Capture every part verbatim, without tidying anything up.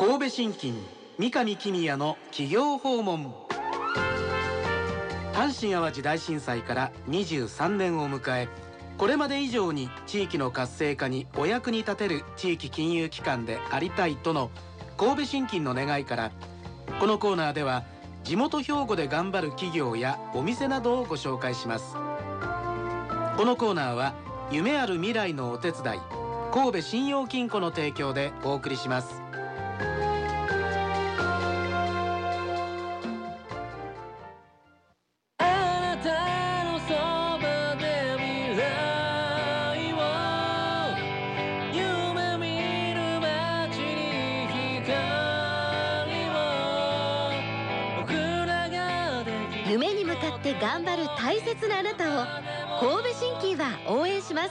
神戸信金三上公也の企業訪問。阪神・淡路大震災からにじゅうさんねんを迎え、これまで以上に地域の活性化にお役に立てる地域金融機関でありたいとの神戸信金の願いから、このコーナーでは地元兵庫で頑張る企業やお店などをご紹介します。このコーナーは夢ある未来のお手伝い、神戸信用金庫の提供でお送りします。 夢に向かって頑張る大切なあなたを神戸信金は応援します。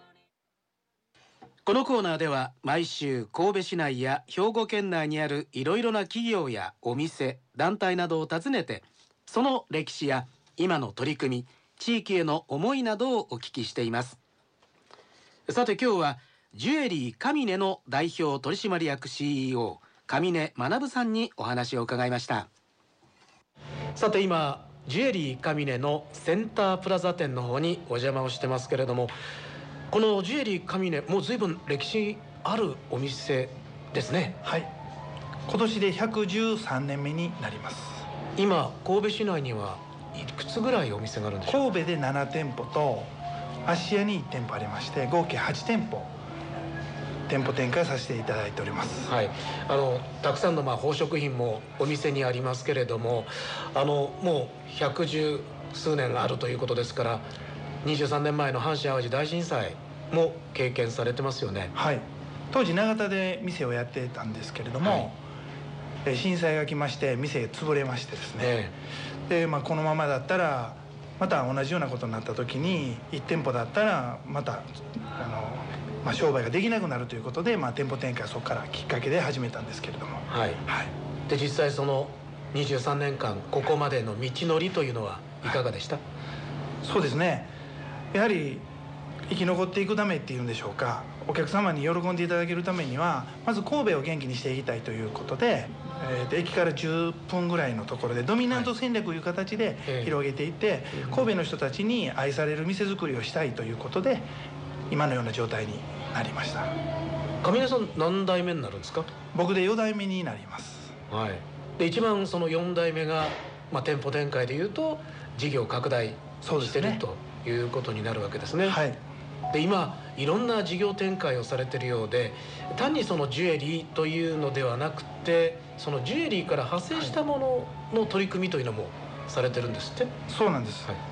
このコーナーでは毎週神戸市内や兵庫県内にあるいろいろな企業やお店、団体などを訪ねて、その歴史や今の取り組み、地域への思いなどをお聞きしています。さて今日はジュエリーカミネの代表取締役 シーイーオー 上根学さんにお話を伺いました。さて今ジュエリーカミネのセンタープラザ店の方にお邪魔をしてますけれども、このジュエリーカミネもう随分歴史あるお店ですね。 はい、今年でひゃくじゅうさんねんめになります。 今神戸市内にはいくつぐらいお店があるんでしょう。 神戸でななてんぽと芦屋にいってんぽありまして、合計はちてんぽ店舗展開させていただいております。 はい、あのたくさんのまあ宝飾品もお店にありますけれども、あのもうひゃくじゅうすうねんあるということですから、にじゅうさんねんまえの阪神・淡路大震災も経験されてますよね。 はい、当時長田で店をやってたんですけれども、はい、震災が来まして店潰れましてですね、ええ、でまあ、このままだったらまた同じようなことになった時にいち店舗だったらまたあのまあ、商売ができなくなるということで、まあ、店舗展開はそこからきっかけで始めたんですけれども、 はいはい、で実際そのにじゅうさんねんかんここまでの道のりというのはいかがでした？はい、 そうですね、やはり生き残っていくためっていうんでしょうか、お客様に喜んでいただけるためにはまず神戸を元気にしていきたいということで、えー、で駅からじゅっぷんぐらいのところでドミナント戦略という形で広げていって、はい、神戸の人たちに愛される店作りをしたいということで今のような状態になりました。 上根さん何代目になるんですか？ 僕でよん代目になります。 はい、で一番そのよん代目が、まあ、店舗展開でいうと事業拡大してる、ね、ということになるわけですね。はい、で今いろんな事業展開をされてるようで、単にそのジュエリーというのではなくて、そのジュエリーから派生したものの取り組みというのもされてるんですって？ そうなんです、はい、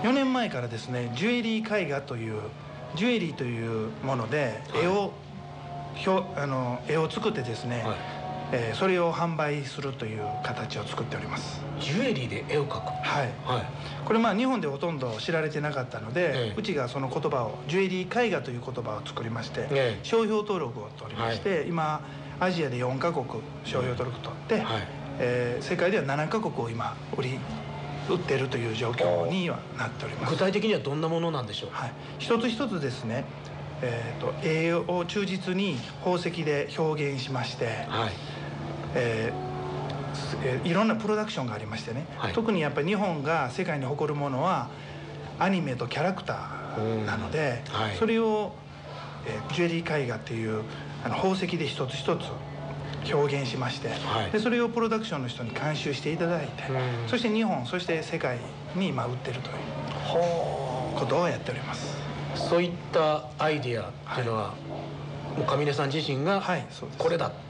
よねんまえからですね、ジュエリー絵画というジュエリーというもので絵を、はい、あの絵を作ってですね、はい、えー、それを販売するという形を作っております。 ジュエリーで絵を描く？ はい、はい、これまあ日本でほとんど知られてなかったので、ええ、うちがその言葉をジュエリー絵画という言葉を作りまして、ええ、商標登録を取りまして、はい、今アジアでよんカ国商標登録取って、はい、えー、世界ではななカ国を今売り売ってるという状況にはなっております。 具体的にはどんなものなんでしょう？ はい、一つ一つですね、えー、と絵を忠実に宝石で表現しまして、はい、えー、いろんなプロダクションがありましてね、はい、特にやっぱり日本が世界に誇るものはアニメとキャラクターなので、はい、それを、えー、ジュエリー絵画っていうあの宝石で一つ一つ表現しまして、はい、でそれをプロダクションの人に監修していただいて、そして日本そして世界に今売ってるということをやっております。 そういったアイディアっていうのは、はい、もう上根さん自身がこれだって、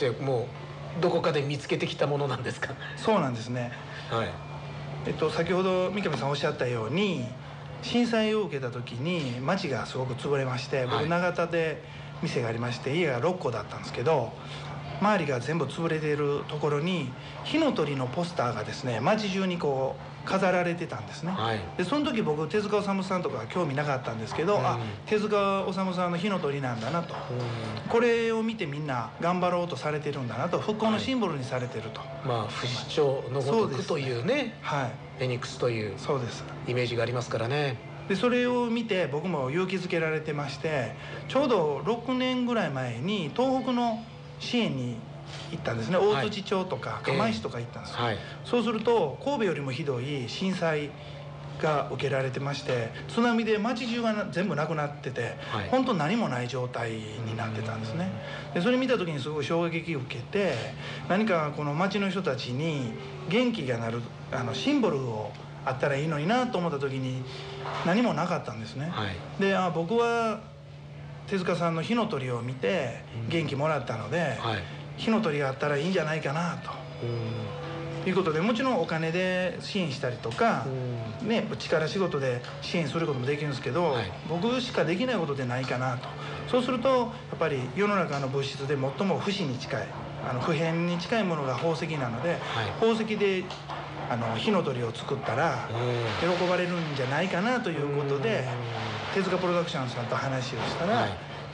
はい、もうどこかで見つけてきたものなんですか？ そうなんですね、はい、えっと、先ほど三上さんおっしゃったように震災を受けた時に町がすごく潰れまして、僕長田で店がありまして家がろっこだったんですけど、周りが全部潰れているところに火の鳥のポスターがですね街中にこう飾られてたんですね、はい、でその時僕手塚治虫さんとか興味なかったんですけど、うん、あ、手塚治虫さんの火の鳥なんだなと、うん、これを見てみんな頑張ろうとされてるんだなと、復興のシンボルにされてると、はい、 まあ不死鳥のごとくというね、はい、フェニックスというそうですイメージがありますからね。 でそれを見て僕も勇気づけられてまして、ちょうどろくねんぐらい前に東北の支援に行ったんですね。大槌町とか釜石とか行ったんですよ、はい、そうすると神戸よりもひどい震災が受けられてまして、津波で町中が全部なくなってて、はい、本当何もない状態になってたんですね。でそれ見た時にすごい衝撃を受けて、何かこの町の人たちに元気がなるあのシンボルをあったらいいのになと思った時に何もなかったんですね、はい、であ僕は手塚さんの火の鳥を見て元気もらったので、うんはい、火の鳥があったらいいんじゃないかなと、ということで、もちろんお金で支援したりとか、ね、力仕事で支援することもできるんですけど、はい、僕しかできないことでないかなと。そうするとやっぱり世の中の物質で最も不死に近いあの不変に近いものが宝石なので、はい、宝石であの火の鳥を作ったら喜ばれるんじゃないかなということで、手塚プロダクションさんと話をしたら、はい、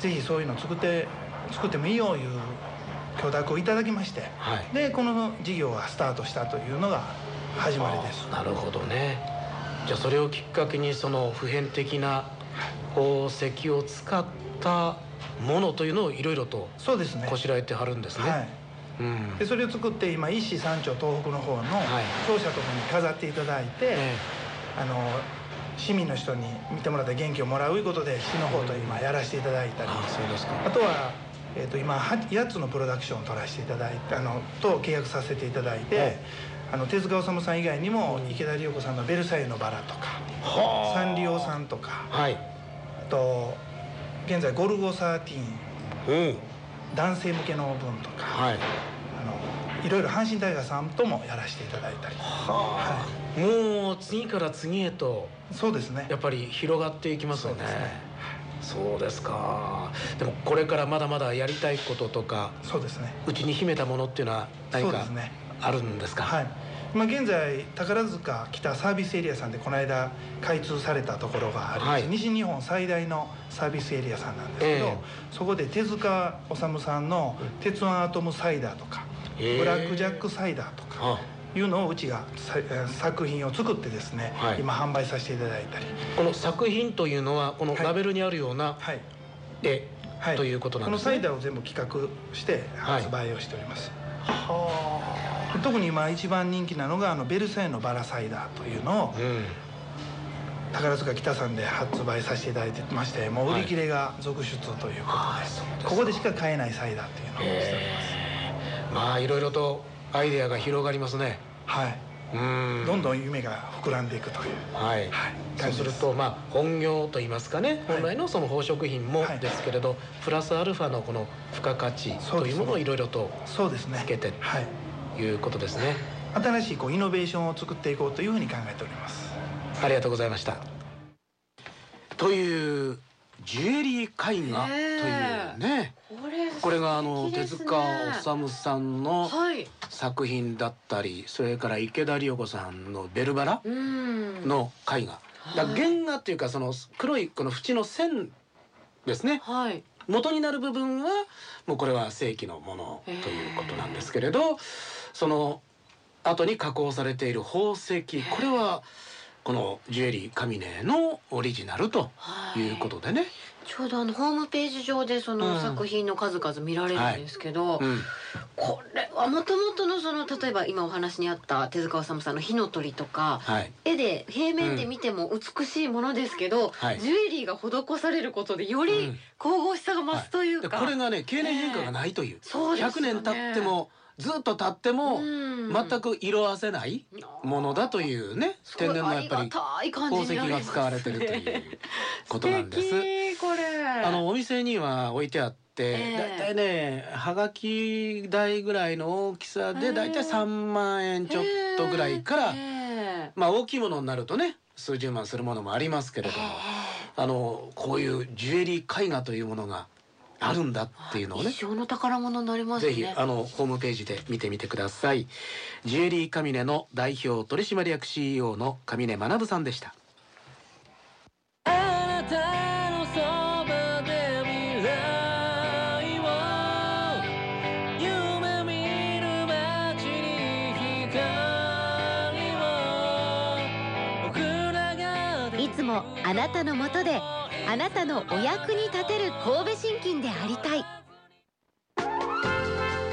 ぜひそういうの作って作ってもいいよいう許諾をいただきまして、はい、でこの事業がスタートしたというのが始まりです。 なるほどね。じゃあそれをきっかけにその普遍的な宝石を使ったものというのをいろいろとこしらえてはるんですね。はい、うん、でそれを作って今一市三町東北の方の庁舎とかに飾っていただいて、はい、あの市民の人に見てもらって元気をもらういうことで市の方と今やらせていただいたり、うん、あ, そうですか。あとはえー、と今やっつのプロダクションを取らせていただいてあのと契約させていただいて、はい、あの手塚治虫さん以外にも池田理代子さんの「ベルサイユのバラ」とか、はサンリオさんとか、はい、あと現在「ゴルゴじゅうさん」うん、男性向けの分とか、はい、あのいろいろ阪神タイガーさんともやらせていただいたり、は、 はい、もう次から次へとそうですね、 やっぱり広がっていきますよね。そうですか。でもこれからまだまだやりたいこととか、 そうですね、 うちに秘めたものっていうのは何かあるんですか？ はい、今現在宝塚北サービスエリアさんでこの間開通されたところがありまして、はい、西日本最大のサービスエリアさんなんですけど、えー、そこで手塚治虫さんの「鉄腕アトムサイダー」とか、えー「ブラックジャックサイダー」とか、いうのをうちが作品を作ってですね、はい、今販売させていただいたり。 この作品というのはこのラベルにあるような絵、はい、ということなんですね。 このサイダーを全部企画して発売をしております、はい、特に今一番人気なのがあのベルサイユのバラサイダーというのを、うん、宝塚北さんで発売させていただいてまして、もう売り切れが続出ということで、はい、ここでしか買えないサイダーというのをしております。 まあいろいろとアイデアが広がりますね。 はい、うんどんどん夢が膨らんでいくという、 はいはい、そうするとまあ本業といいますかね、本来のその宝飾品もですけれど、はい、プラスアルファのこの付加価値というものをいろいろとつけてということですね。 新しいこうイノベーションを作っていこうというふうに考えております。 ありがとうございました。というジュエリー絵画というね、これ, これがあの手塚治虫さんの作品だったり、それから池田理代子さんの「ベルバラ」の絵画だ、原画っていうかその黒いこの縁の線ですね、はい、元になる部分はもうこれは正規のものということなんですけれど、その後に加工されている宝石、これはこのジュエリーカミネのオリジナルということでね、はい、 ちょうどあのホームページ上でその作品の数々見られるんですけど、うんはいうん、これはもともとのその例えば今お話にあった手塚治虫さんの火の鳥とか、はい、絵で平面で見ても美しいものですけど、うんはい、ジュエリーが施されることでより神々しさが増すというか、 はい、これがね経年変化がないという、えー、そうですよね、ひゃくねん経ってもずっと経っても全く色あせないものだというね、天然のやっぱり宝石が使われてるということなんです。 これあのお店には置いてあって、えー、だいたいねはがき台ぐらいの大きさでだいたいさんまんえんちょっとぐらいから、えー、まあ大きいものになるとね数十万するものもありますけれども、えー、あのこういうジュエリー絵画というものがあるんだっていうのをね、 一生の宝物になりますね。 ぜひあのホームページで見てみてください。ジュエリーカミネの代表取締役 シーイーオー の上根学さんでした。あなたのそばで未来を夢見る街に光を僕らがいつもあなたのもとであなたのお役に立てる神戸信金でありたい。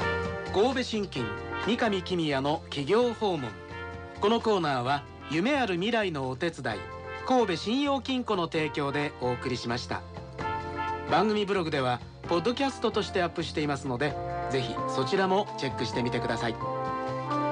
神戸信金三上公也の企業訪問。このコーナーは夢ある未来のお手伝い神戸信用金庫の提供でお送りしました。番組ブログではポッドキャストとしてアップしていますので、ぜひそちらもチェックしてみてください。